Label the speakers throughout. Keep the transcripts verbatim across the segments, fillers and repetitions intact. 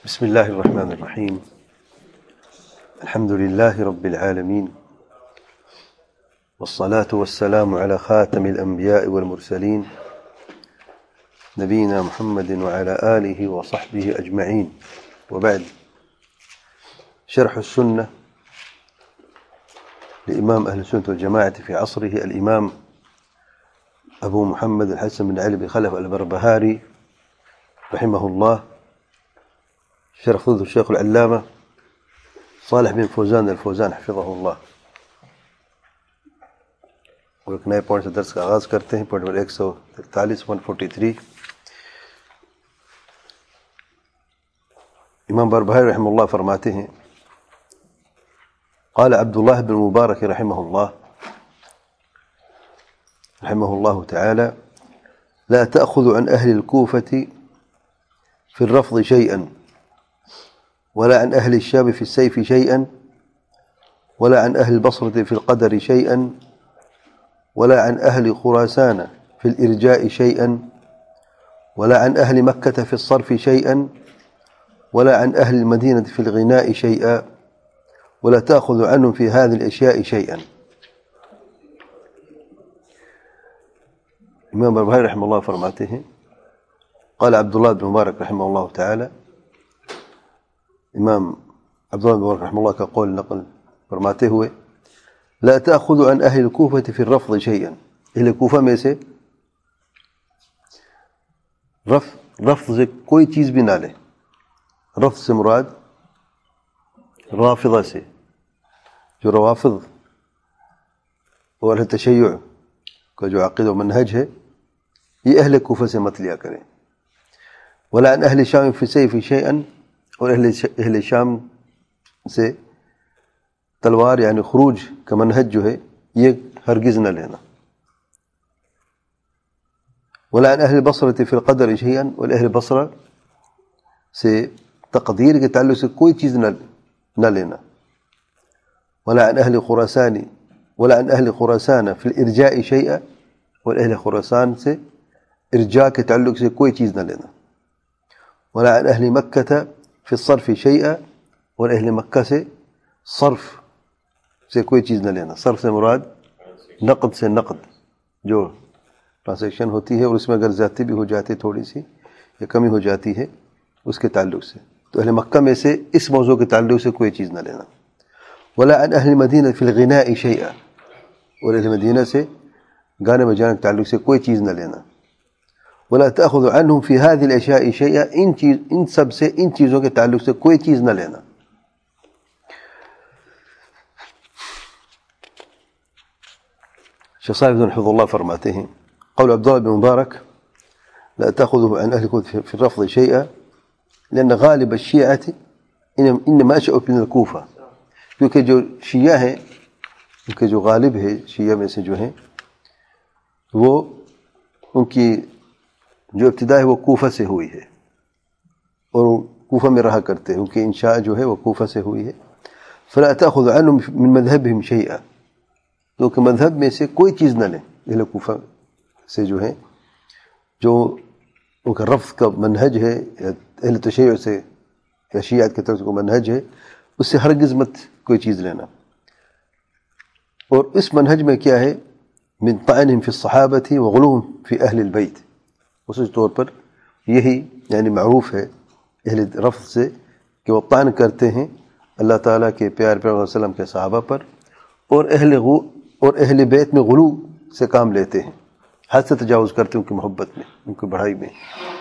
Speaker 1: بسم الله الرحمن الرحيم. الحمد لله رب العالمين، والصلاة والسلام على خاتم الأنبياء والمرسلين نبينا محمد وعلى آله وصحبه أجمعين، وبعد. شرح السنة لإمام أهل السنة والجماعة في عصره الإمام أبو محمد الحسن بن علي بن خلف البربهاري رحمه الله، شرح فضل الشيخ العلامة صالح بن فوزان الفوزان حفظه الله. اور ایک نئے پوائنٹ سے درس کا آغاز کرتے ہیں، پوائنٹ نمبر ایک سو تینتالیس ون فورٹی تھری. امام بربہاری رحمہ اللہ فرماتے ہیں: قال عبد الله بن مبارك رحمه الله رحمه الله تعالى: لا تأخذ عن أهل الكوفة في الرفض شيئا، ولا عن أهل الشام في السيف شيئا، ولا عن أهل البصرة في القدر شيئا، ولا عن أهل خراسان في الإرجاء شيئا، ولا عن أهل مكة في الصرف شيئا، ولا عن أهل المدينة في الغناء شيئا، ولا تأخذ عنهم في هذه الأشياء شيئا. امام بربہاری رحمہ اللہ فرماتے ہیں: قال عبد الله بن مبارك رحمه الله تعالى، امام عبد الله بن مبارك رحمه الله کا قول نقل فرماتے ہوئے: لا تأخذ عن أهل الكوفة في الرفض شيئا، اہل کوفہ میں سے رفض رفض سے کوئی چیز بھی نہ لے. رفض سے مراد رافضہ سے، جو روافض اور اہل تشیع کا جو عقیدہ و منہج ہے، یہ اہل کوفہ سے مت لیا کریں. ولا عن اہل شام فی السیف شیئا، اور اہل اہل شام سے تلوار یعنی خروج کا منہج جو ہے یہ ہرگز نہ لینا. ولا عن اہل بصرة فی القدر شیئا، اور اہل بصرہ سے تقدیر کے تعلق سے کوئی چیز نہ نہ لینا. ولا عن اہل خراسان ولا عن اہل خراسان فی الارجاء شیئا، اور اہل خراسان سے ارجاء کے تعلق سے کوئی چیز نہ لینا. ولا عن اہل مکہ فی الصرف شیئا، اور اہل مکہ سے صرف سے کوئی چیز نہ لینا. صرف سے مراد نقد سے نقد جو ٹرانزیکشن ہوتی ہے، اور اس میں اگر زیادتی بھی ہو جاتی تھوڑی سی یا کمی ہو جاتی ہے اس کے تعلق سے، تو اہل مکہ میں سے اس موضوع کے تعلق سے کوئی چیز نہ لینا. ولا عن اہل مدینہ فی الغناء شیئا، اور اہل مدینہ سے گانے بجانے کے تعلق سے کوئی چیز نہ لینا. ولا تأخذ عنهم في هذه الاشیاء شیئا، ان چیز ان سب سے ان چیزوں کے تعلق سے کوئی چیز نہ لینا. شیخ صالح بن حفظ اللہ فرماتے ہیں: قول عبد الله بن مبارك لا تأخذه عن اهل الكوفة في الرفض شيئا، لأن غالب الشيعة انما اشأوا من الكوفة، کیونکہ جو شیعہ ہیں ان کے جو غالب ہے شیعہ میں سے جو ہیں وہ ان کی جو ابتدا ہے وہ کوفہ سے ہوئی ہے، اور وہ کوفہ میں رہا کرتے ہیں، ان کی انشاء جو ہے وہ کوفہ سے ہوئی ہے. فلا تأخذ عنهم من مذهبهم شيئا، تو کہ مذہب میں سے کوئی چیز نہ لیں اہل کوفہ سے جو ہیں، جو ان کا رفض کا منہج ہے یا اہل تشیع سے یا شیعات کی طرف سے کوئی منہج ہے، اس سے ہرگز مت کوئی چیز لینا. اور اس منہج میں کیا ہے؟ من طعنهم فی الصحابة وغلوهم فی اہل البیت، خصوص طور پر یہی یعنی معروف ہے اہل رفض سے کہ وہ طعن کرتے ہیں اللہ تعالیٰ کے پیار پیغمبر صلی اللہ علیہ وسلم کے صحابہ پر، اور اہل غو اور اہل بیت میں غلو سے کام لیتے ہیں، حد سے تجاوز کرتے ہیں ان کی محبت میں، ان کی بڑھائی میں.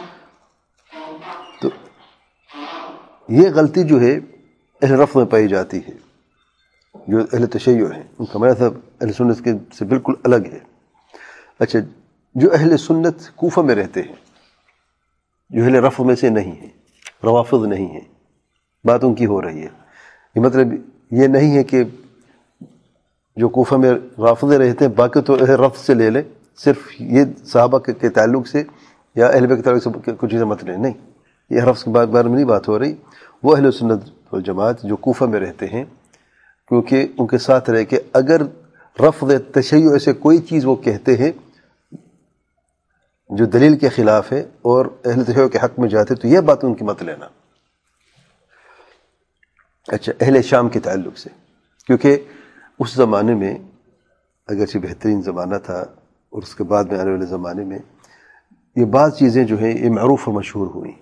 Speaker 1: تو یہ غلطی جو ہے اہل رفض میں پائی جاتی ہے. جو اہل تشیع ہیں ان کا مذہب اہل سنت کے سے بالکل الگ ہے. اچھا، جو اہل سنت کوفہ میں رہتے ہیں، جو اہل رفض میں سے نہیں ہیں، روافض نہیں ہیں، بات ان کی ہو رہی ہے. یہ مطلب یہ نہیں ہے کہ جو کوفہ میں رافضے رہتے ہیں باقی تو اہل رفض سے لے لیں، صرف یہ صحابہ کے تعلق سے یا اہل بیت کے تعلق سے کچھ چیزیں مت لیں. نہیں، یہ رفض کے بارے میں نہیں بات ہو رہی. وہ اہل سنت والجماعت جو کوفہ میں رہتے ہیں، کیونکہ ان کے ساتھ رہ کے اگر رفض تشیع سے کوئی چیز وہ کہتے ہیں جو دلیل کے خلاف ہے اور اہل تشیع کے حق میں جاتے تو یہ بات ان کی مت لینا. اچھا اہل شام کے تعلق سے، کیونکہ اس زمانے میں اگرچہ بہترین زمانہ تھا اور اس کے بعد میں آنے والے زمانے میں یہ بعض چیزیں جو ہیں یہ معروف اور مشہور ہوئیں.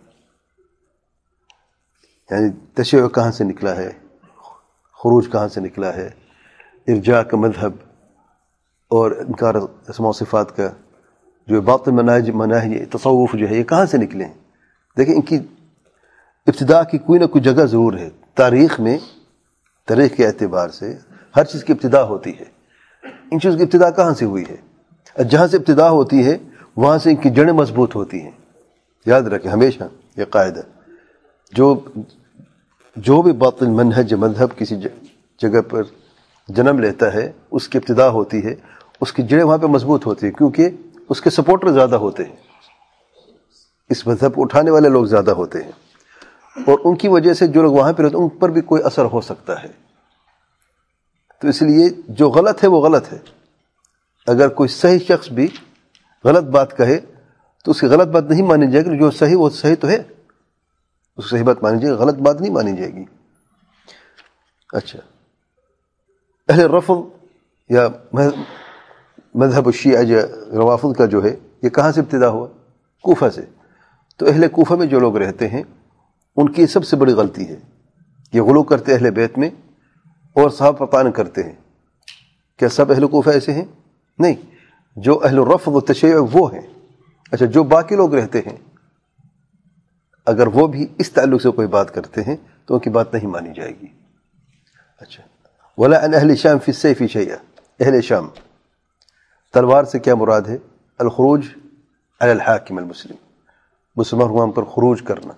Speaker 1: یعنی تشیع کہاں سے نکلا ہے، خروج کہاں سے نکلا ہے، ارجاء کا مذہب اور انکار اسماء و صفات کا جو باطن مناہج مناہج تصوف جو ہے یہ کہاں سے نکلے ہیں. دیکھیں ان کی ابتدا کی کوئی نہ کوئی جگہ ضرور ہے. تاریخ میں تاریخ کے اعتبار سے ہر چیز کی ابتدا ہوتی ہے. ان چیزوں کی ابتدا کہاں سے ہوئی ہے؟ جہاں سے ابتدا ہوتی ہے وہاں سے ان کی جڑیں مضبوط ہوتی ہیں. یاد رکھیں ہمیشہ یہ قاعدہ، جو جو بھی باطل منہج مذہب کسی جگہ پر جنم لیتا ہے اس کی ابتدا ہوتی ہے، اس کی جڑیں وہاں پہ مضبوط ہوتی ہیں کیونکہ اس کے سپورٹر زیادہ ہوتے ہیں، اس مذہب کو اٹھانے والے لوگ زیادہ ہوتے ہیں، اور ان کی وجہ سے جو لوگ وہاں پہ رہتے ہیں ان پر بھی کوئی اثر ہو سکتا ہے. تو اس لیے جو غلط ہے وہ غلط ہے. اگر کوئی صحیح شخص بھی غلط بات کہے تو اس کی غلط بات نہیں مانی جائے گی، جو صحیح وہ صحیح تو ہے، اس کی صحیح بات مانی جائے گی، غلط بات نہیں مانی جائے گی. اچھا اہل رفض یا مذہب الشیعہ جو روافض کا جو ہے یہ کہاں سے ابتدا ہوا؟ کوفہ سے. تو اہل کوفہ میں جو لوگ رہتے ہیں ان کی سب سے بڑی غلطی ہے یہ غلو کرتے اہل بیت میں اور صحابہ پر طعن کرتے ہیں. کیا سب اہل کوفہ ایسے ہیں؟ نہیں، جو اہل الرفض و تشیع وہ ہیں. اچھا جو باقی لوگ رہتے ہیں اگر وہ بھی اس تعلق سے کوئی بات کرتے ہیں تو ان کی بات نہیں مانی جائے گی. اچھا ولا عن اہل شام فی السیف شیئا، اہل شام تلوار سے کیا مراد ہے؟ الخروج علی الحاکم المسلم، مسلمان حکام پر خروج کرنا.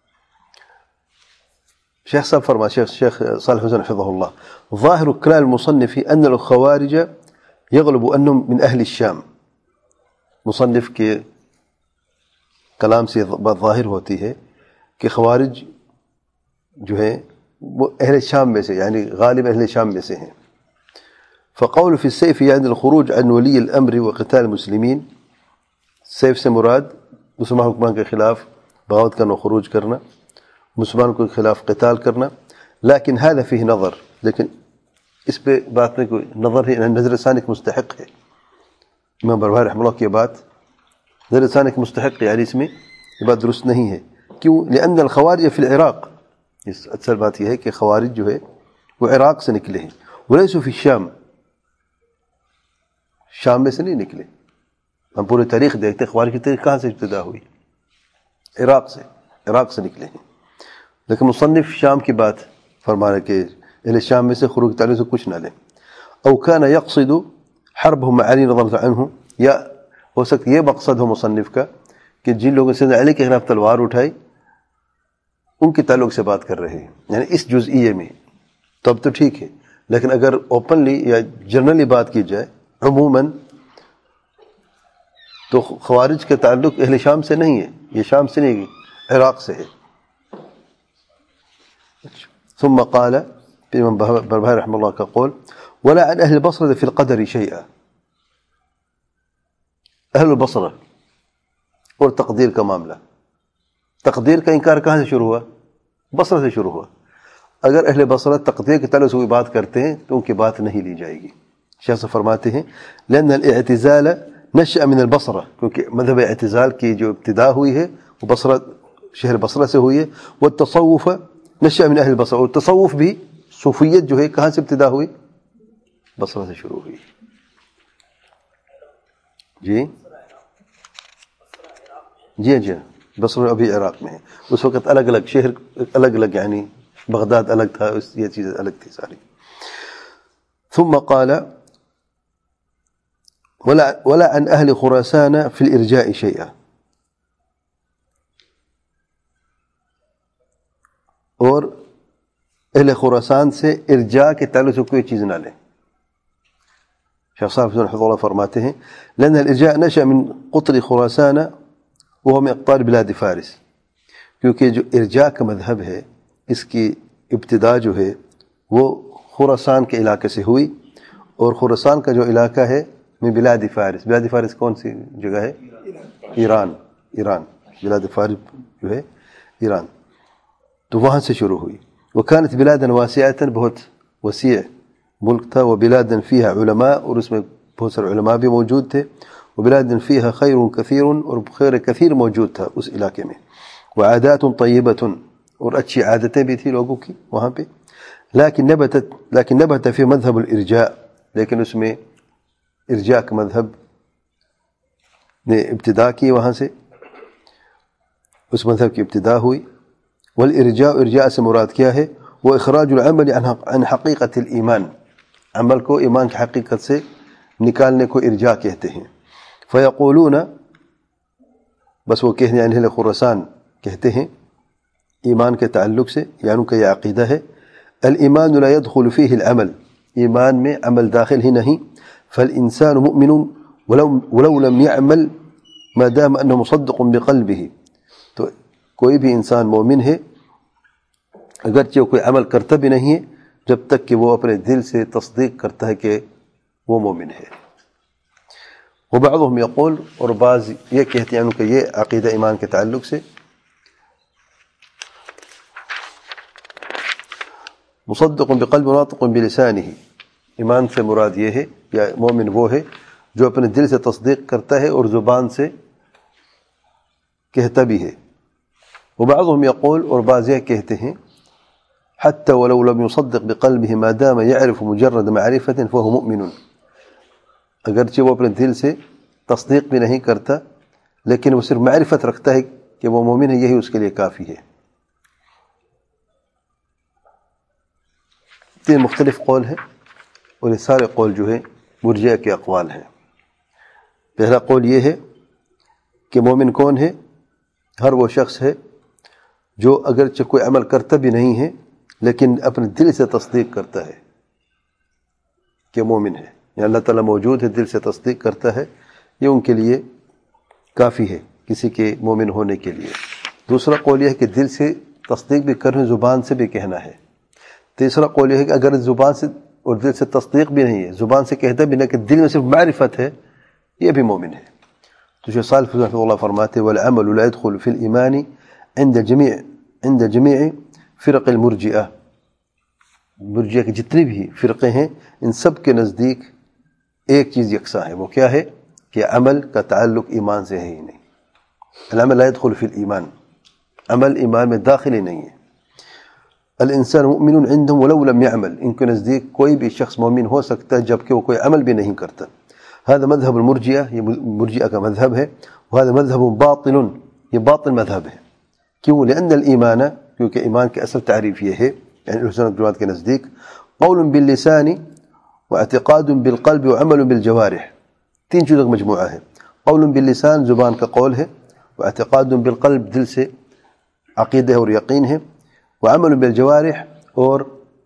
Speaker 1: شیخ صاحب فرما شیخ شیخ صالح حسین حفظہ اللہ ظاہر کلام المصنف ان الخوارج یغلب انہم من اہل الشام. مصنف کے کلام سے بات ظاہر ہوتی ہے کہ خوارج جو ہیں وہ اہل شام میں سے، یعنی غالب اہل شام میں سے ہیں. فقول فی السیف یعنی الخروج عن ولی الامر وقتال المسلمین، سیف سے مراد مسلمان حکمان کے خلاف بغاوت کرنا، خروج کرنا، مسلمان کے خلاف قتال کرنا. لیکن هذا فيه نظر، لیکن اس پہ بات میں کوئی نظر ہے، نظر ثانی کے مستحق ہے. امام بربہاری رحمہ اللہ کی بات نظر ثانی کے مستحق ہے، یعنی اس میں یہ بات درست نہیں ہے. کیوں؟ لأن الخوارج فی العراق، اس اکثر بات یہ ہے کہ خوارج جو ہے وہ عراق سے نکلے ہیں. ولیسوا فی الشام، شام میں سے نہیں نکلے. ہم پوری تاریخ دیکھتے ہیں خوارج کی تاریخ کہاں سے ابتدا ہوئی؟ عراق سے، عراق سے نکلے ہیں. لیکن مصنف شام کی بات فرما رہے کہ اہل شام میں سے خروج تعلق سے کچھ نہ لیں. او کان یقصد حربهم مع علی رضی اللہ عنہ، یا ہو سکتا یہ مقصد ہو مصنف کا کہ جن لوگوں سے علی کے خلاف تلوار اٹھائی ان کے تعلق سے بات کر رہے ہیں، یعنی اس جزئیے میں تو اب تو ٹھیک ہے. لیکن اگر اوپنلی یا جنرلی بات کی جائے عموماً تو خوارج کا تعلق اہل شام سے نہیں ہے، یہ شام سے نہیں ہے، عراق سے ہے. ثم قال في امام بربهاري رحمه الله كقول ولا عن اهل البصره في القدر شيئا. اہل البصرہ اور تقدیر کا معاملہ، تقدیر کا انکار کہاں سے شروع ہوا؟ بصرہ سے شروع ہوا. اگر اہل بصرہ تقدیر کے تعلق سے کوئی بات کرتے ہیں تو ان کی بات نہیں لی جائے گی. شیخ سے فرماتے ہیں لأن الاعتزال نشأ من البصرہ، کیونکہ مذہب اعتزال کی جو ابتدا ہوئی ہے وہ بصرہ، شہر بصرہ سے ہوئی ہے. والتصوف نشأ من اہل البصرہ، اور تصوف بھی صوفیت جو ہے کہاں سے ابتدا ہوئی؟ بصرہ سے شروع ہوئی. جی جی جی بصرہ ابھی عراق میں ہے. اس وقت الگ الگ شہر الگ الگ، یعنی بغداد الگ تھا، یہ چیزیں الگ تھی ساری. ثم قال ولا ولا عن اهل خراسان في الارجاء شيئا، اور اہل خراسان سے ارجاء کے تعلق سے کوئی چیز نہ لیں. شیخ صاحب حفظہ اللہ فرماتے ہیں لأن الارجاء نشأ من قطر خراسان وهو من اقطار بلاد فارس، کیونکہ جو ارجاء کا مذہب ہے اس کی ابتدا جو ہے وہ خراسان کے علاقے سے ہوئی، اور خراسان کا جو علاقہ ہے میں بلاد فارس، بلاد فارس کون سی جگہ ہے؟ ایران. ایران بلاد فارس جو ہے ایران، تو وہاں سے شروع ہوئی. وكانت بلادا واسعة بہت وسیع ملک تھا وبلادا فيها علماء اور اس میں بہت سارے علماء بھی موجود تھے وبلادا فيها خير كثير اور خیر کثیر موجود تھا اس علاقے میں وعادات طيبة اور اچھی عادتیں بھی تھی لوگوں کی وہاں پہ لیکن نبتت لیکن نبت فی مذہب الارجاء لیکن اس میں ارجاء کا مذہب نے ابتدا کی وہاں سے اس مذہب کی ابتدا ہوئی والارجاء ارجاء سے مراد کیا ہے وہ اخراج العمل عن حقیقت الایمان عمل کو ایمان کی حقیقت سے نکالنے کو ارجاء کہتے ہیں فیقولون بس وہ کہنے یعنی اہل خراسان کہتے ہیں ایمان کے تعلق سے یعنی کہ یہ عقیدہ ہے الایمان لا يدخل فيه العمل ایمان میں عمل داخل ہی نہیں فالانسان مؤمن ولو, ولو لم يعمل ما دام انه مصدق بقلبه تو کوئی بھی انسان مومن ہے اگرچہ کوئی عمل کرتا بھی نہیں ہے جب تک کہ وہ اپنے دل سے تصدیق کرتا ہے کہ وہ مومن ہے وبعضهم يقول اور بعض یہ کہتے ہیں کہ یہ عقیدہ ایمان کے تعلق سے مصدق بقلب ناطق بلسانه ایمان سے مراد یہ ہے یا مومن وہ ہے جو اپنے دل سے تصدیق کرتا ہے اور زبان سے کہتا بھی ہے وبعضهم يقول اور بعض یہ کہتے ہیں حتى ولو لم يصدق بقلبه ما دام يعرف مجرد معرفة فهو مؤمن اگرچہ وہ اپنے دل سے تصدیق بھی نہیں کرتا لیکن وہ صرف معرفت رکھتا ہے کہ وہ مومن ہے یہی اس کے لیے کافی ہے تین مختلف قول ہیں اور یہ سارے قول جو ہیں مرجئہ کے اقوال ہیں پہلا قول یہ ہے کہ مومن کون ہے ہر وہ شخص ہے جو اگرچہ کوئی عمل کرتا بھی نہیں ہے لیکن اپنے دل سے تصدیق کرتا ہے کہ مومن ہے یا اللہ تعالیٰ موجود ہے دل سے تصدیق کرتا ہے یہ ان کے لیے کافی ہے کسی کے مومن ہونے کے لیے دوسرا قول یہ ہے کہ دل سے تصدیق بھی کرنے زبان سے بھی کہنا ہے تیسرا قول یہ ہے کہ اگر زبان سے اور دل سے تصدیق بھی نہیں ہے زبان سے کہتا بھی نہیں کہ دل میں صرف معرفت ہے یہ بھی مومن ہے تو شیخ صالح رحمہ اللہ فرماتے والعمل لا يدخل في الإيمان عند جميع عند جميع فرق المرجئہ مرجئہ کے جتنے بھی فرقے ہیں ان سب کے نزدیک ایک چیز یکساں ہے وہ کیا ہے کہ عمل کا تعلق ایمان سے ہے ہی نہیں العمل لا يدخل في الإيمان عمل ایمان میں داخل ہی نہیں ہے الانسان مؤمن عندهم ولو لم يعمل ان کے نزدیک کوئی بھی شخص مومن ہو سکتا ہے جبکہ وہ کوئی عمل بھی نہیں کرتا هذا مذهب المرجئہ یہ مرجئہ کا مذہب ہے وهذا مذهب باطل یہ باطل مذہب ہے کیوں لأن الایمان کیونکہ ایمان کی اصل تعریف یہ ہے یعنی اہل سنت والجماعت کے نزدیک قول باللسان واعتقاد بالقلب وعمل بالجوارح تین چیزوں کا مجموعہ ہے قول باللسان زبان کا قول ہے واعتقاد بالقلب دل سے عقیدہ اور یقین ہے وعمل بالجوارح اور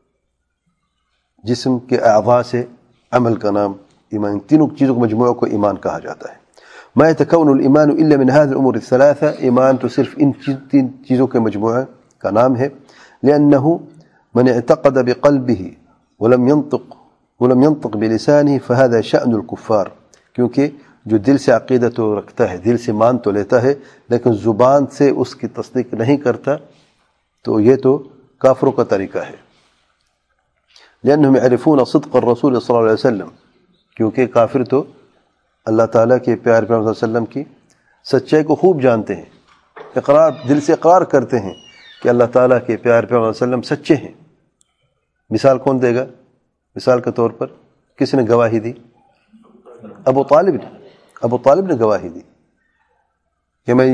Speaker 1: جسم کے اعضاء سے عمل کا نام ایمان تینوں چیزوں کے مجموعہ کو ایمان کہا جاتا ہے ما يتكون الایمان الا من هذه الامور الثلاثه ایمان تو صرف ان تین چیزوں کے مجموعہ کا نام ہے لانه من اعتقد بقلبه ولم ينطق ولم ينطق بلسانه فهذا شأن الكفار کیونکہ جو دل سے عقیدہ تو رکھتا ہے دل سے مان تو لیتا ہے لیکن زبان سے اس کی تصدیق نہیں کرتا تو یہ تو کافروں کا طریقہ ہے لأنهم يعرفون صدق الرسول صلی اللہ علیہ وسلم کیونکہ کافر تو اللہ تعالیٰ کے پیار پیغمبر صلی اللہ علیہ وسلم کی سچائی کو خوب جانتے ہیں اقرار دل سے اقرار کرتے ہیں کہ اللہ تعالیٰ کے پیار پیغمبر صلی اللہ علیہ وسلم سچے ہیں مثال کون دے گا مثال کے طور پر کس نے گواہی دی ابو طالب نے ابو طالب نے گواہی دی کہ میں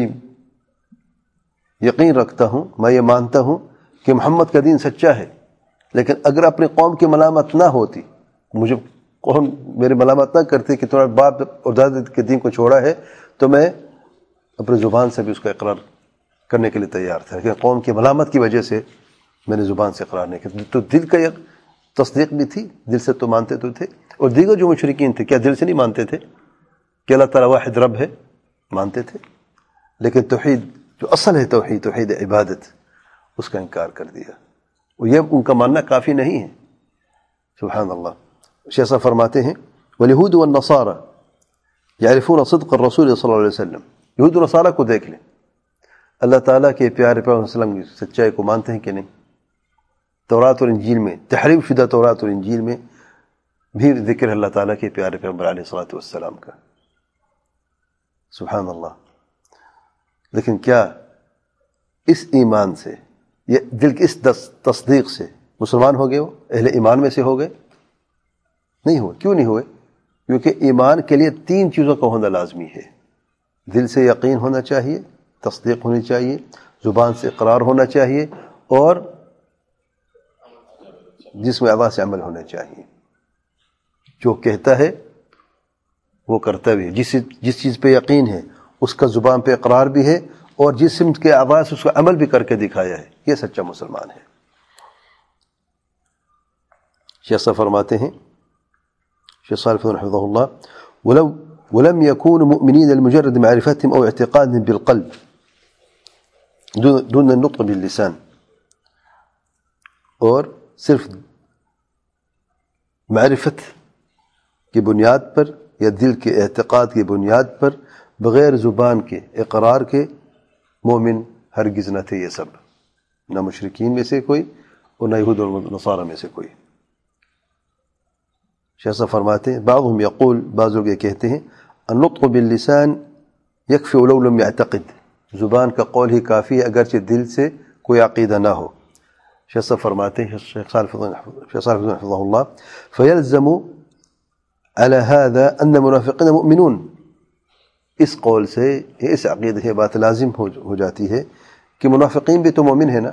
Speaker 1: یقین رکھتا ہوں میں یہ مانتا ہوں کہ محمد کا دین سچا ہے لیکن اگر اپنی قوم کی ملامت نہ ہوتی مجھے قوم میرے ملامت نہ کرتی کہ تمہارے باپ اور دادا کے دین کو چھوڑا ہے تو میں اپنی زبان سے بھی اس کا اقرار کرنے کے لیے تیار تھا لیکن قوم کی ملامت کی وجہ سے میں نے زبان سے اقرار نہیں کیا تو دل کا ایک تصدیق بھی تھی دل سے تو مانتے تو تھے اور دیگر جو مشرکین تھے کیا دل سے نہیں مانتے تھے کہ اللہ تعالیٰ واحد رب ہے مانتے تھے لیکن توحید جو اصل ہے توحید توحید عبادت اس کا انکار کر دیا اور یہ ان کا ماننا کافی نہیں ہے سبحان اللہ شیخ صاحب فرماتے ہیں واليهود والنصارى يعرفون صدق الرسول صلی اللہ علیہ وسلم یہود و نصارہ کو دیکھ لیں اللہ تعالیٰ کے پیارے پیغمبر صلی اللہ علیہ وسلم کی سچائی کو مانتے ہیں کہ نہیں تورات اور انجیل میں، تحریف شدہ تورات اور انجیل میں بھی ذکر اللہ تعالیٰ کے پیارے پیغمبر علیہ الصلوۃ والسلام کا. سبحان اللہ. لیکن کیا اس ایمان سے، یہ دل کی اس تصدیق سے مسلمان ہو گئے، وہ اہل ایمان میں سے ہو گئے؟ نہیں ہوئے. کیوں نہیں ہوئے؟ کیونکہ ایمان کے لیے تین چیزوں کا ہونا لازمی ہے. دل سے یقین ہونا چاہیے، تصدیق ہونی چاہیے، زبان سے اقرار ہونا چاہیے، اور جسم اعضاء سے عمل ہونا چاہیے. جو کہتا ہے وہ کرتا بھی ہے. جس جس چیز پہ یقین ہے اس کا زبان پہ اقرار بھی ہے، اور جسم کے اعضاء سے اس کا عمل بھی کر کے دکھایا ہے. یہ سچا مسلمان ہے. شیخ صاحب فرماتے ہیں، شیخ صالح حفظہ اللہ، ولو ولم يكونوا مؤمنين لمجرد معرفتهم أو اعتقادهم بالقلب دون النطق باللسان، اور صرف معرفت کی بنیاد پر یا دل کے اعتقاد کی بنیاد پر بغیر زبان کے اقرار کے مومن ہرگز نہ تھے یہ سب، نہ مشرکین میں سے کوئی اور نہ یہود اور نصارہ میں سے کوئی. شیخ صاحب فرماتے ہیں، بعضهم یقول، بعض لوگ یہ کہتے ہیں، النطق باللسان یکفی ولو لم یعتقد، زبان کا قول ہی کافی ہے اگرچہ دل سے کوئی عقیدہ نہ ہو. شیخ صاحب فرماتے ہیں، شیخ صالح حفظہ اللہ، فیلزم على هذا ان المنافقین مؤمنون، اس قول سے، اس عقیدے سے بات لازم ہو جاتی ہے کہ منافقین بھی تو مومن ہے نا.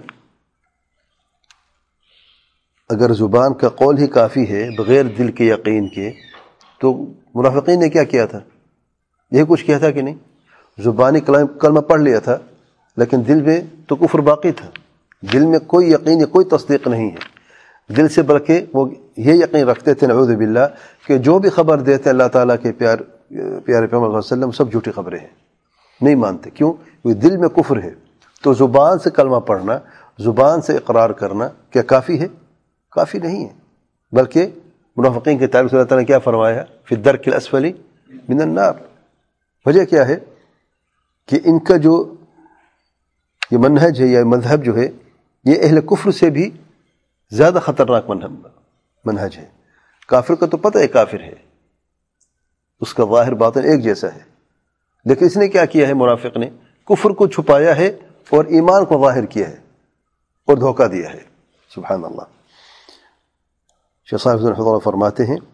Speaker 1: اگر زبان کا قول ہی کافی ہے بغیر دل کے یقین کے، تو منافقین نے کیا کیا تھا؟ یہ کچھ کیا تھا کہ نہیں؟ زبانی کلمہ پڑھ لیا تھا، لیکن دل میں تو کفر باقی تھا. دل میں کوئی یقین یا کوئی تصدیق نہیں ہے. دل سے بلکہ وہ یہ یقین رکھتے تھے نعوذ باللہ کہ جو بھی خبر دیتے اللہ تعالیٰ کے پیار پیارے پیغمبر صلی اللہ علیہ وسلم سب جھوٹی خبریں ہیں، نہیں مانتے. کیوں؟ کیونکہ دل میں کفر ہے. تو زبان سے کلمہ پڑھنا، زبان سے اقرار کرنا کیا کافی ہے؟ کافی نہیں ہے. بلکہ منافقین کے تعلق سے اللہ تعالیٰ نے کیا فرمایا؟ فی الدرک الاسفل من النار. وجہ کیا ہے؟ کہ ان کا جو یہ منہج ہے یا مذہب جو ہے، یہ اہل کفر سے بھی زیادہ خطرناک منہج ہے. کافر کا تو پتہ ہے کافر ہے، اس کا ظاہر باطن ایک جیسا ہے، لیکن اس نے کیا کیا ہے؟ منافق نے کفر کو چھپایا ہے اور ایمان کو ظاہر کیا ہے اور دھوکہ دیا ہے. سبحان اللہ. شیخ صاحب حفظہ اللہ فرماتے ہیں،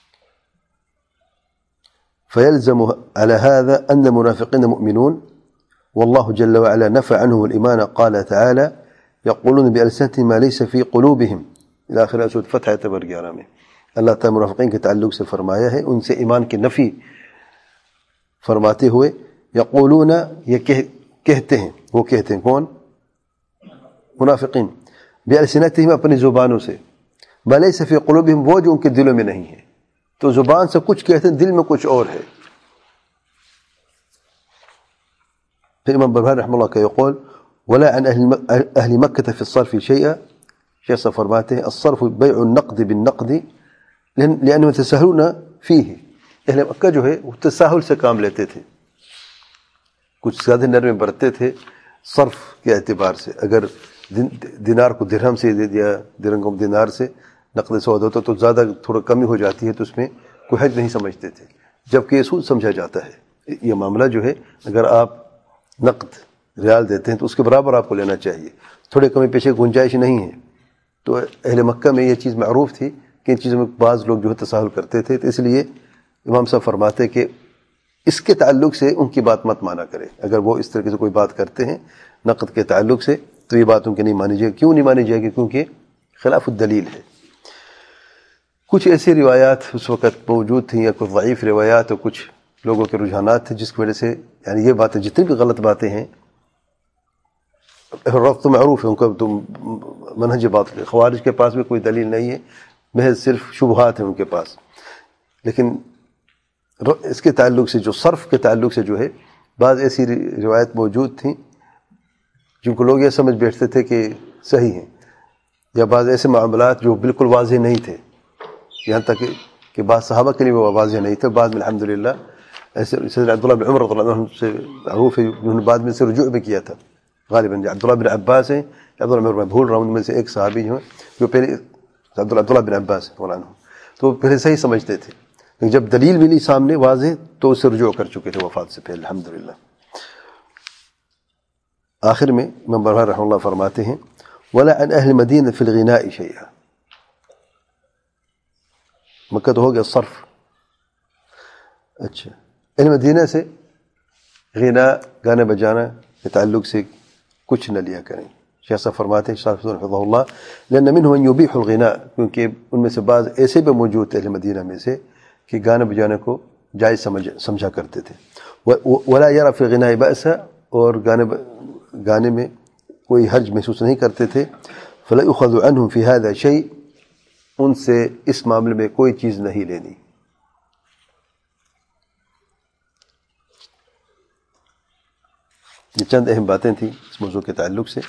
Speaker 1: فيلزم على هذا أن المنافقين مؤمنون والله جل وعلا نفى عنهم الإيمان. قال تعالى يقولون بألسنتهم ما ليس في قلوبهم إلى آخر سورة فتح اعتبر گیارہ میں. اللہ تعالیٰ منافقین کے تعلق سے فرمایا ہے، ان سے ایمان کی نفی فرماتے ہوئے، یقولون، یہ کہتے ہیں، وہ کہتے ہیں کون؟ منافقین، بألسنتهم، اپنی زبانوں سے، ما ليس في قلوبهم، وہ جو ان کے دلوں میں نہیں ہے. تو زبان سے کچھ کہتے ہیں، دل میں کچھ اور ہے. پھر امام برہان رحمہ اللہ کا يقول ولا عن اہل مکہ فی الصرف شیئا. شیخ صاحب فرماتے ہیں، الصرف بیع النقد بالنقد لأنهم يتساهلون فيه. اہل مکہ جو ہے وہ تساہل سے کام لیتے تھے، کچھ زیادہ نرمی برتتے تھے صرف کے اعتبار سے. اگر دینار کو درہم سے دے دیا، درہم کو دینار سے نقد سود ہوتا تو زیادہ تھوڑا کمی ہو جاتی ہے، تو اس میں کوئی حج نہیں سمجھتے تھے، جبکہ یہ سود سمجھا جاتا ہے. یہ معاملہ جو ہے، اگر آپ نقد ریال دیتے ہیں تو اس کے برابر آپ کو لینا چاہیے، تھوڑے کمی پیچھے گنجائش نہیں ہے. تو اہل مکہ میں یہ چیز معروف تھی کہ ان چیزوں میں بعض لوگ جو ہے تساہل کرتے تھے. تو اس لیے امام صاحب فرماتے کہ اس کے تعلق سے ان کی بات مت مانا کرے. اگر وہ اس طریقے سے کوئی بات کرتے ہیں نقد کے تعلق سے تو یہ بات ان کی نہیں مانی جائے گی. کیوں نہیں مانی جائے گی؟ کیونکہ خلاف الدلیل ہے. کچھ ایسی روایات اس وقت موجود تھیں یا کچھ ضعیف روایات اور کچھ لوگوں کے رجحانات تھے جس کی وجہ سے یعنی یہ باتیں جتنی بھی غلط باتیں ہیں رفت معروف ہے ان کا تو منہج باطل. خوارج کے پاس بھی کوئی دلیل نہیں ہے، محض صرف شبہات ہیں ان کے پاس. لیکن اس کے تعلق سے جو صرف کے تعلق سے جو ہے بعض ایسی روایت موجود تھیں جن کو لوگ یہ سمجھ بیٹھتے تھے کہ صحیح ہیں، یا بعض ایسے معاملات جو بالکل واضح نہیں تھے، یہاں تک کہ بعض صحابہ کے لیے وہ واضح نہیں تھے. بعد میں الحمدللہ ایسے سیدنا عبداللہ بن عمر رضی اللہ عنہ سے معروف ہے، انہوں نے بعد میں سے رجوع بھی کیا تھا غالباً عبداللہ بن عباس ہیں، عبداللہ میں بھول رہا ہوں، ان میں سے ایک صحابی جو ہیں جو پہلے عبداللہ عبداللہ بن عباس مولانا، تو پہلے صحیح سمجھتے تھے، لیکن جب دلیل ملی سامنے واضح تو اس سے رجوع کر چکے تھے وفات سے پہلے الحمدللہ۔ آخر میں امام برہان رحمہ اللہ فرماتے ہیں وَلَا عَنْ أَهْلِ مَدِينَةِ فِي الْغِنَاءِ شَيْئًا، مکہ تو ہو گیا صرف، اچھا اہل مدینہ سے غنا گانا بجانا کے تعلق سے کچھ نہ لیا کریں۔ شیخ صاحب فرماتے ہیں شیخ حفظہ اللہ لأن منهم من يبيح الغناء، کیونکہ ان میں سے بعض ایسے بھی موجود تھے اہل مدینہ میں سے کہ گانا بجانا کو جائز سمجھ سمجھا کرتے تھے، ولا يرى في الغناء بأسا، اور گانے گانے میں کوئی حرج محسوس نہیں کرتے تھے، فلا يؤخذ عنهم في هذا شيء، ان سے اس معاملے میں کوئی چیز نہیں لینی۔ یہ چند اہم باتیں تھیں اس موضوع کے تعلق سے۔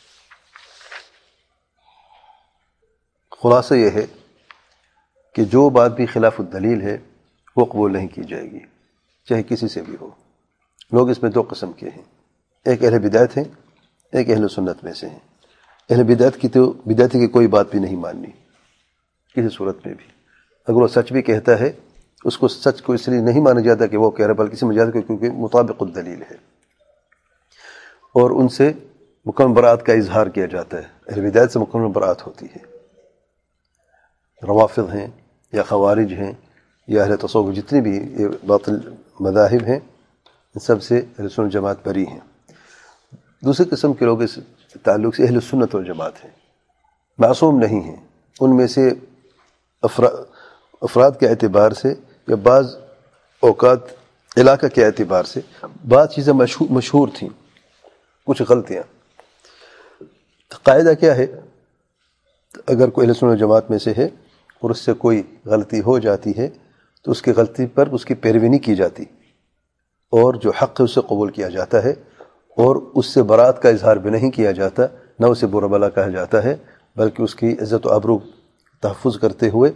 Speaker 1: خلاصہ یہ ہے کہ جو بات بھی خلاف الدلیل ہے وہ قبول نہیں کی جائے گی، چاہے کسی سے بھی ہو۔ لوگ اس میں دو قسم کے ہیں، ایک اہل بدعت ہیں، ایک اہل سنت میں سے ہیں۔ اہل بدعت کی تو بدعتی کی کوئی بات بھی نہیں ماننی کسی صورت میں بھی، اگر وہ سچ بھی کہتا ہے اس کو سچ کو اس لیے نہیں مانا جاتا کہ وہ کہہ رہا، بلکہ سمجھا جاتا کیونکہ مطابق الدلیل ہے، اور ان سے مکمل برات کا اظہار کیا جاتا ہے۔ اہل بدعت سے مکمل برات ہوتی ہے۔ روافض ہیں یا خوارج ہیں یا اہل تصوف، جتنی بھی یہ باطل مذاہب ہیں، ان سب سے اہل سنت جماعت بری ہیں۔ دوسری قسم کے لوگ اس تعلق سے اہل سنت والجماعت ہیں، معصوم نہیں ہیں، ان میں سے افراد کے اعتبار سے یا بعض اوقات علاقہ کے اعتبار سے بعض چیزیں مشہور تھیں، کچھ غلطیاں۔ قاعدہ کیا ہے؟ اگر کوئی اہل سنت جماعت میں سے ہے اور اس سے کوئی غلطی ہو جاتی ہے تو اس کی غلطی پر اس کی پیروی نہیں کی جاتی، اور جو حق ہے اسے قبول کیا جاتا ہے، اور اس سے برات کا اظہار بھی نہیں کیا جاتا، نہ اسے برا بلا کہا جاتا ہے، بلکہ اس کی عزت و آبرو تحفظ کرتے ہوئے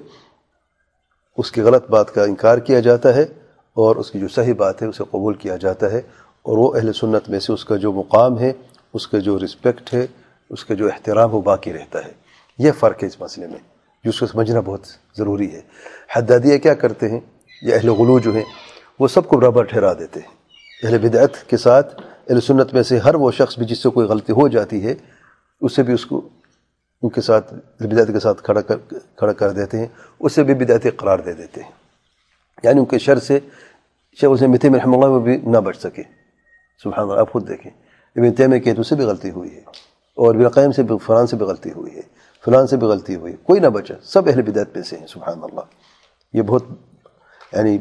Speaker 1: اس کی غلط بات کا انکار کیا جاتا ہے، اور اس کی جو صحیح بات ہے اسے قبول کیا جاتا ہے، اور وہ اہل سنت میں سے اس کا جو مقام ہے، اس کا جو رسپیکٹ ہے، اس کا جو احترام وہ باقی رہتا ہے۔ یہ فرق ہے اس مسئلے میں جو اس کو سمجھنا بہت ضروری ہے۔ حدادیہ کیا کرتے ہیں، یہ اہل غلو جو ہیں وہ سب کو برابر ٹھہرا دیتے ہیں، اہل بدعت کے ساتھ اہل سنت میں سے ہر وہ شخص بھی جس سے کوئی غلطی ہو جاتی ہے اسے بھی اس کو ان کے ساتھ بدعت کے ساتھ کھڑا کر کھڑا کر دیتے ہیں، اسے بھی بدعتی قرار دے دیتے ہیں، یعنی ان کے شر سے شیخ حسین تیمیہ رحمہ اللہ وہ بھی نہ بچ سکے۔ سبحان اللہ، آپ خود دیکھیں ابن تیمیہ کے تو سے بھی غلطی ہوئی ہے، اور ابن قیم سے بھی، فلان سے بھی غلطی ہوئی ہے، فلان سے بھی غلطی ہوئی، کوئی نہ بچا، سب اہل بدعت میں سے ہیں۔ سبحان اللہ، یہ بہت یعنی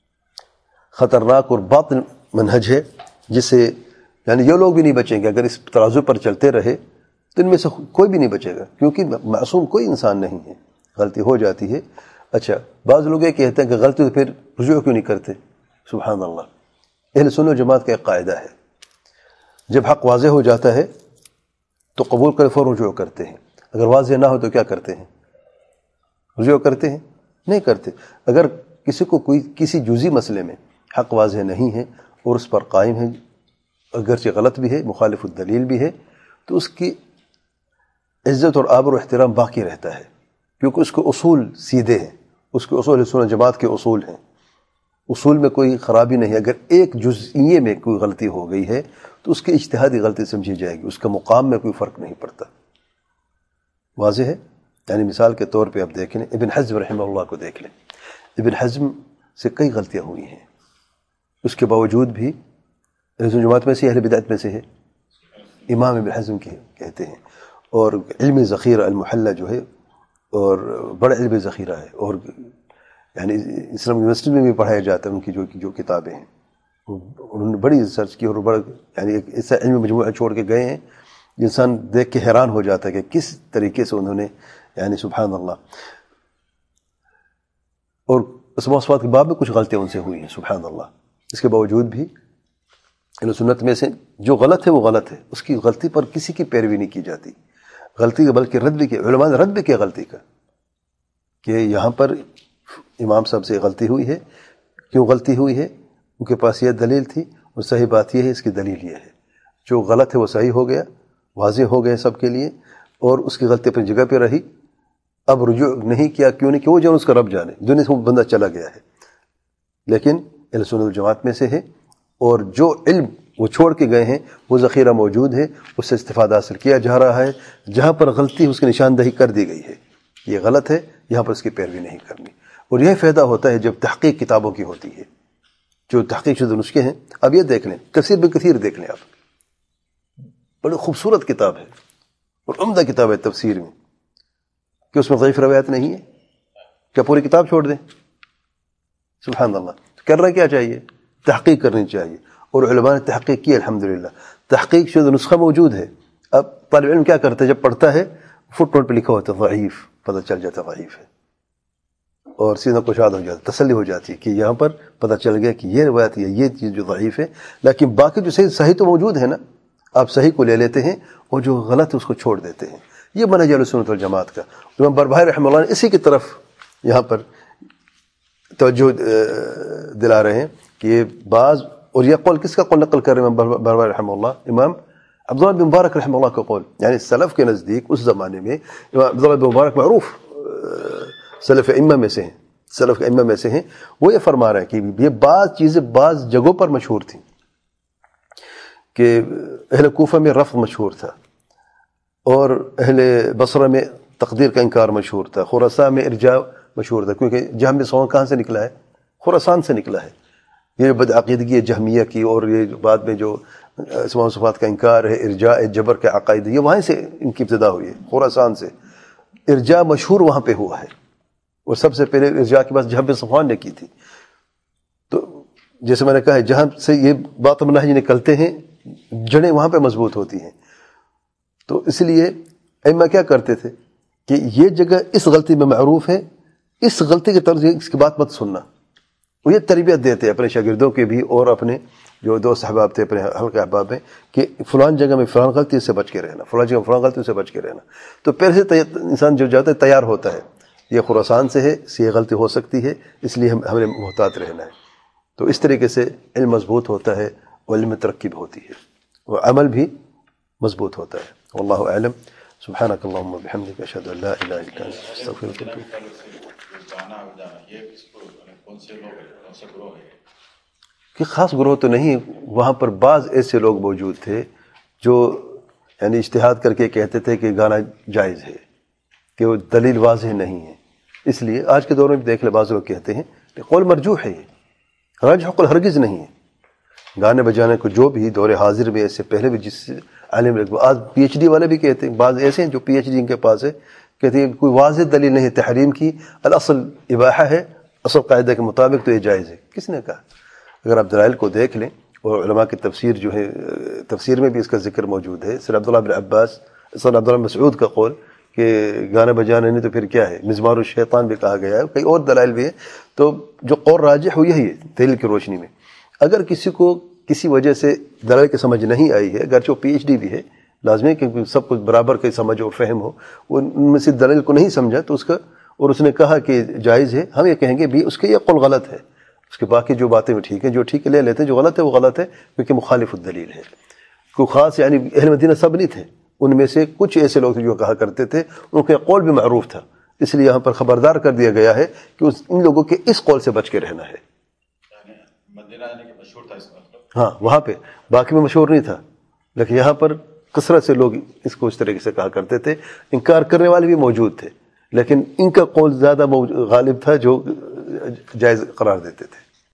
Speaker 1: خطرناک اور باطل منہج ہے، جس سے یعنی یہ لوگ بھی نہیں بچیں گے۔ اگر اس ترازو پر چلتے رہے تو ان میں سے کوئی بھی نہیں بچے گا، کیونکہ معصوم کوئی انسان نہیں ہے، غلطی ہو جاتی ہے۔ اچھا، بعض لوگ یہ کہتے ہیں کہ غلطی تو پھر رجوع کیوں نہیں کرتے؟ سبحان اللہ، اہل سنت و جماعت کا ایک قاعدہ ہے، جب حق واضح ہو جاتا ہے تو قبول کر فوراً رجوع کرتے ہیں، اگر واضح نہ ہو تو کیا کرتے ہیں؟ رجوع کرتے ہیں؟ نہیں کرتے۔ اگر کسی کو کوئی کسی جزئی مسئلے میں حق واضح نہیں ہے اور اس پر قائم ہے، اگرچہ غلط بھی ہے، مخالف الدلیل بھی ہے، تو اس کی عزت اور آبر و احترام باقی رہتا ہے، کیونکہ اس کے اصول سیدھے ہیں، اس کے اصول سنت جماعت کے اصول ہیں، اصول میں کوئی خرابی نہیں ہے۔ اگر ایک جزئیے میں کوئی غلطی ہو گئی ہے تو اس کی اجتہادی غلطی سمجھی جائے گی، اس کا مقام میں کوئی فرق نہیں پڑتا۔ واضح ہے؟ یعنی مثال کے طور پہ آپ دیکھ لیں، ابن حزم رحمہ اللہ کو دیکھ لیں، ابن حزم سے کئی غلطیاں ہوئی ہیں، اس کے باوجود بھی اہل سنت جماعت میں سے اہل بدعت میں سے ہے، امام ابن حزم کے کہتے ہیں، اور علم ذخیرہ المحلہ جو ہے، اور بڑا علم ذخیرہ ہے، اور یعنی اسلام یونیورسٹی میں بھی پڑھایا جاتا ہے ان کی جو جو کتابیں ہیں، انہوں نے بڑی ریسرچ کی، اور بڑا یعنی ایک ایسا علم مجموعہ چھوڑ کے گئے ہیں انسان دیکھ کے حیران ہو جاتا ہے کہ کس طریقے سے انہوں نے یعنی سبحان اللہ، اور اسماء و صفات کے باب میں کچھ غلطیاں ان سے ہوئی ہیں سبحان اللہ، اس کے باوجود بھی اہل سنت میں سے جو غلط ہے وہ غلط ہے، اس کی غلطی پر کسی کی پیروی نہیں کی جاتی، غلطی کا بلکہ رد بھی کیا، علماء نے رد بھی کیا غلطی کا، کہ یہاں پر امام صاحب سے غلطی ہوئی ہے، کیوں غلطی ہوئی ہے؟ ان کے پاس یہ دلیل تھی، اور صحیح بات یہ ہے، اس کی دلیل یہ ہے، جو غلط ہے وہ صحیح ہو گیا، واضح ہو گئے سب کے لیے، اور اس کی غلطی اپنی جگہ پہ رہی، اب رجوع نہیں کیا، کیوں نہیں کہ وہ جو اس کا رب جانے، دنیا سے وہ بندہ چلا گیا ہے، لیکن اہل سنت والجماعت میں سے ہے، اور جو علم وہ چھوڑ کے گئے ہیں وہ ذخیرہ موجود ہے، اس سے استفادہ حاصل کیا جا رہا ہے، جہاں پر غلطی اس کی نشاندہی کر دی گئی ہے، یہ غلط ہے، یہاں پر اس کی پیروی نہیں کرنی، اور یہ فائدہ ہوتا ہے جب تحقیق کتابوں کی ہوتی ہے، جو تحقیق شدہ نسخے ہیں۔ اب یہ دیکھ لیں، تفسیر ابن کثیر دیکھ لیں آپ، بڑی خوبصورت کتاب ہے اور عمدہ کتاب ہے تفسیر میں، کہ اس میں ضعیف روایت نہیں ہے، کیا پوری کتاب چھوڑ دیں؟ سبحان اللہ۔ کرنا کیا چاہیے؟ تحقیق کرنی چاہیے، اور علماء نے تحقیق کی الحمدللہ، تحقیق شدہ نسخہ موجود ہے۔ اب طالب علم کیا کرتا ہے، جب پڑھتا ہے فٹ نوٹ پہ لکھا ہوتا ہے ضعیف، پتہ چل جاتا ہے ضعیف ہے، اور سیدھا کشاد ہو جاتا، تسلی ہو جاتی ہے کہ یہاں پر پتہ چل گیا کہ یہ روایت ہے، یہ چیز جو ضعیف ہے، لیکن باقی جو صحیح صحیح تو موجود ہے نا، آپ صحیح کو لے لیتے ہیں اور جو غلط ہے اس کو چھوڑ دیتے ہیں۔ یہ منہج اہل سنت والجماعت کا۔ امام بربہاری رحمہ اللہ نے اسی کی طرف یہاں پر توجہ دلا رہے ہیں کہ یہ بعض، اور یہ قول کس کا قول نقل کر رہے ہیں امام بربہاری رحمہ اللہ؟ امام عبداللہ بن مبارک رحمہ اللہ کا قول، یعنی سلف کے نزدیک اس زمانے میں امام عبداللہ بن مبارک معروف سلف ائمہ میں سے ہیں، سلف ائمہ میں سے ہیں، وہ یہ فرما رہے ہیں کہ یہ بعض چیزیں بعض جگہوں پر مشہور تھیں، کہ اہل کوفہ میں رفض مشہور تھا، اور اہل بصرہ میں تقدیر کا انکار مشہور تھا، خراسان میں ارجاء مشہور تھا، کیونکہ جہم صون کہاں سے نکلا ہے؟ خراسان سے نکلا ہے۔ یہ بدعقیدگی جہمیہ کی، اور یہ بعد میں جو اسماء و صفات کا انکار ہے، ارجاء جبر کے عقائد، یہ وہیں سے ان کی ابتدا ہوئی ہے، خراسان سے۔ ارجاء مشہور وہاں پہ ہوا ہے، اور سب سے پہلے ارجاء کی بات جہم صفوان نے کی تھی۔ تو جیسے میں نے کہا ہے، جہاں سے یہ بات منہج نکلتے ہیں، جڑیں وہاں پہ مضبوط ہوتی ہیں۔ تو اس لیے ائمہ کیا کرتے تھے کہ یہ جگہ اس غلطی میں معروف ہے، اس غلطی کی طرف اس کی بات مت سننا، وہ یہ تربیت دیتے اپنے شاگردوں کے بھی، اور اپنے جو دوست احباب تھے، اپنے حلقہ احباب میں، کہ فلان جگہ میں فلان غلطی سے بچ کے رہنا، فلان جگہ میں فلان غلطی سے بچ کے رہنا۔ تو پہلے سے انسان جو جاتا ہے تیار ہوتا ہے، یہ خراسان سے ہے، اس یہ غلطی ہو سکتی ہے، اس لیے ہم ہمیں محتاط رہنا ہے۔ تو اس طریقے سے علم مضبوط ہوتا ہے، اور علم میں ترقی بھی ہوتی ہے، اور عمل بھی مضبوط ہوتا ہے۔ واللہ اعلم۔ سبحانک اللہم و بحمدک، اشہد ان لا الہ الا انت، استغفرک و اتوب الیک۔ کہ خاص گروہ تو نہیں، وہاں پر بعض ایسے لوگ موجود تھے جو یعنی اجتہاد کر کے کہتے تھے کہ گانا جائز ہے، کہ وہ دلیل واضح نہیں ہے، اس لیے آج کے دور میں دیکھ لے بعض لوگ کہتے ہیں کہ قول مرجوح ہے، یہ راجح قول ہرگز نہیں ہے۔ گانے بجانے کو جو بھی دور حاضر میں، ایسے پہلے بھی جس عالم، آج پی ایچ ڈی والے بھی کہتے ہیں، بعض ایسے ہیں جو پی ایچ ڈی ان کے پاس ہے، کہتے ہیں کوئی واضح دلیل نہیں تحریم کی، الاصل اباحہ ہے، اصل قاعدہ کے مطابق تو یہ جائز ہے۔ کس نے کہا؟ اگر آپ دلائل کو دیکھ لیں، اور علماء کی تفسیر جو ہے، تفسیر میں بھی اس کا ذکر موجود ہے۔ سر عبداللہ بن عباس، سر عبداللہ مسعود کا قول کہ گانا بجانا نہیں تو پھر کیا ہے، مزمار الشیطان بھی کہا گیا ہے، کئی اور دلائل بھی ہے۔ تو جو قول راجح ہو یہی ہے دلیل کی روشنی میں۔ اگر کسی کو کسی وجہ سے دلائل کی سمجھ نہیں آئی ہے، اگرچہ وہ پی ایچ ڈی بھی ہے، لازمی ہے کہ سب کچھ برابر کی سمجھ اور فہم ہو، وہ ان میں سے دلیل کو نہیں سمجھا تو اس کا، اور اس نے کہا کہ جائز ہے، ہم یہ کہیں گے بھی اس کے یہ قول غلط ہے، اس کے باقی جو باتیں وہ ٹھیک ہیں، جو ٹھیک ہے لے لیتے ہیں، جو غلط ہے وہ غلط ہے، کیونکہ مخالف الدلیل ہے۔ کوئی خاص یعنی اہل مدینہ سب نہیں تھے، ان میں سے کچھ ایسے لوگ جو کہا کرتے تھے، ان کا قول بھی معروف تھا، اس لیے یہاں پر خبردار کر دیا گیا ہے کہ ان لوگوں کے اس قول سے بچ کے رہنا ہے۔ ہاں وہاں پہ، باقی میں مشہور نہیں تھا، لیکن یہاں پر کثرت سے لوگ اس کو اس طریقے سے کہا کرتے تھے، انکار کرنے والے بھی موجود تھے، لیکن ان کا قول زیادہ غالب تھا جو جائز قرار دیتے تھے۔